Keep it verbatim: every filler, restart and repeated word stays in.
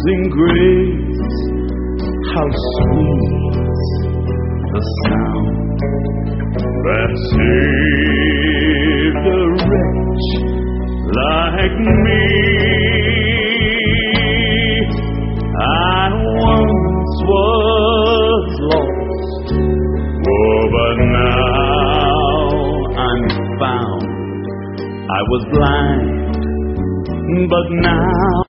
amazing grace, how sweet the sound that saved a wretch like me. I once was lost, oh, but now I'm found. I was blind, but now